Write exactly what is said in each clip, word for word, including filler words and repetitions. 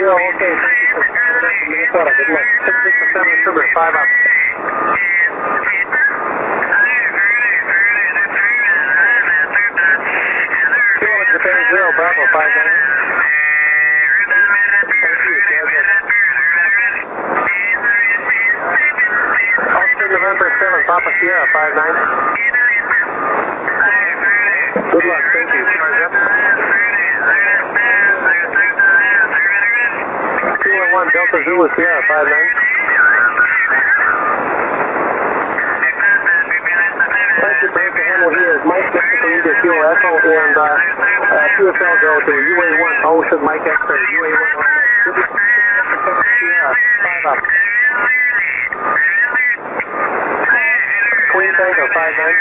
zero, okay, thank you for Minnesota, good luck. six six seven Sugar, five up. Kilo Japan zero, Bravo, five nine. Thank you, Georgia. Austin, November seven, Papa Sierra, five nine. Good luck, thank you, Georgia. Kilo one, Delta Zulu, Sierra, five nine. Thank you, Break the handle here is Mike, Mexico, India, Kilo Echo, and uh, uh, Q S L go to U A one, Ocean, Mike X-ray, U A one, Sierra, five up. Queen Tango, five nine.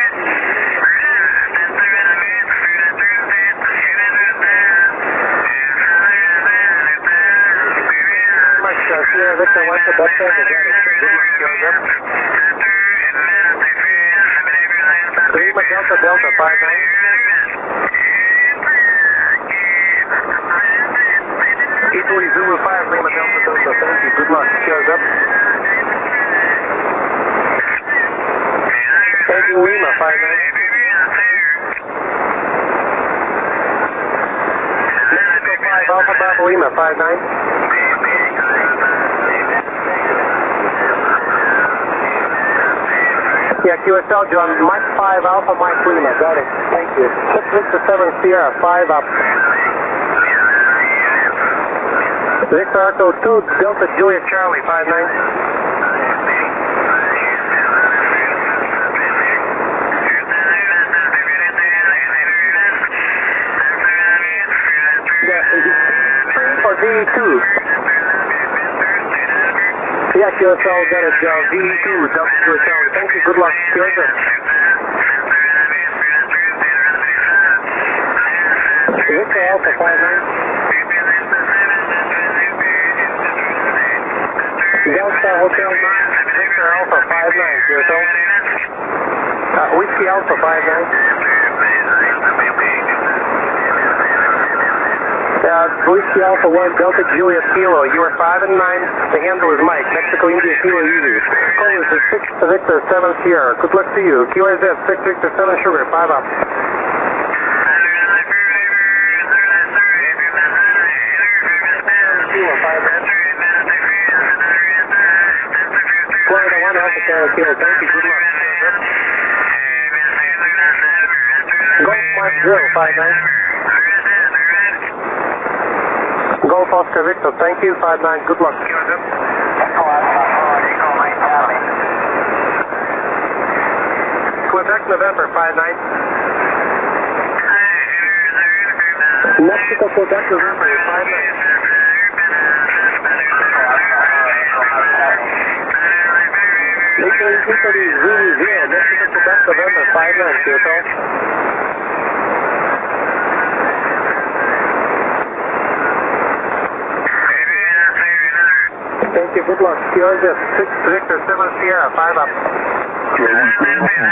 Mike, uh, Sierra, Victor, White, the best thing, good luck, Georgia. Lima Delta Delta five nine. Italy Zulu five Lima Delta Delta, thank you, good luck, cheers up. Thank you, Lima five nine. Mexico five Alpha Bravo Lima five nine. Yeah, Q S L, John, Mike five, Alpha Mike Lima, got it, thank you. six Victor seven Sierra, five up. Victor Echo two, Delta Juliet Charlie, five nine. Yeah, or V two? Yeah, Q S L, got it, uh, V two, Delta Juliet Charlie, thank you, good luck, Georgia. Victor Alpha five nine. Delta Hotel nine, Victor Alpha five nine, Q S L. Uh, Whiskey Alpha five nine. Uh, Whiskey Alpha one, Delta Juliet Kilo, you are five and nine, the handle is Mike, Mexico India Kilo Easy. Call is six Victor seven Sierra, good luck to you. Q R Z six Victor seven Sugar, five up. Kilo five nine. Florida one Alpha Kilo Kilo, thank you, good luck. Golf Mike zero five nine. Golf Oscar Victor, thank you, five nine, good luck. Quebec November, five nine. Mexico Quebec November, five nine. Italy Italy Zulu zero, Mexico Quebec November, five nine, Q S L. Thank you, good luck. Q R Z six Victor seven Sierra, five up.